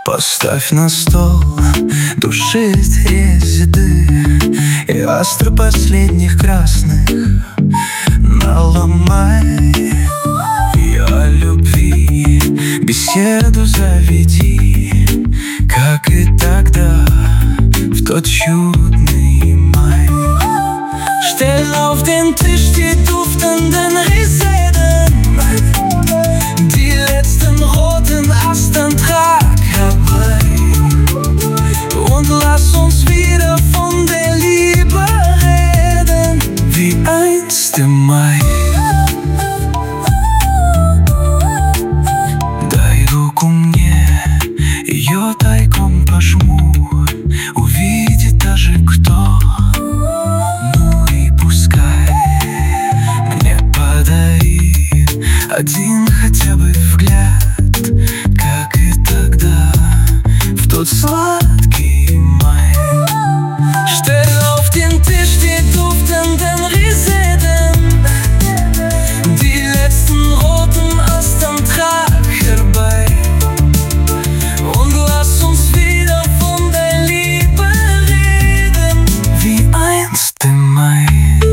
Поставь на стол души еды и астры последних красных наломай. И о любви беседу заведи, как и тогда, в тот чудный май. Stell auf den Tisch die duftenden Reseden, die letzten roten Astern trag herbei, und lass uns wieder von der Liebe reden, wie einst im Mai. Дай руку мне, ее тайком пожму, увидит даже кто. Ну и пускай мне подарит один хотя бы взгляд, как и тогда, в тот сладкий май. Stell auf den Tisch die duftenden Reseden, die letzten roten Astern trag herbei, und lass uns wieder von der Liebe reden, wie einst im Mai.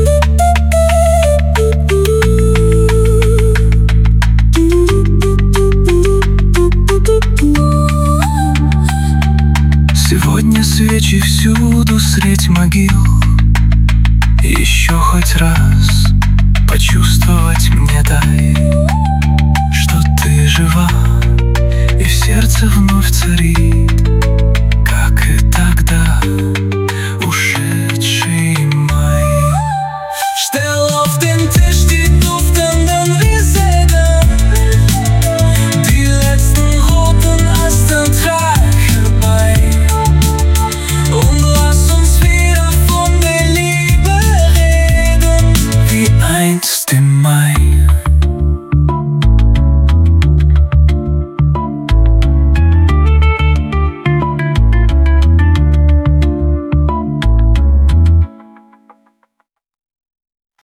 Сегодня свечи всюду средь могил. Еще хоть раз почувствовать мне дай, что ты жива, и в сердце вновь царит, как и тогда, ушедший май. Stell auf den Tisch die duftenden Reseden, die letzten roten Astern trag herbei, und lass uns wieder von der Liebe reden, wie einst im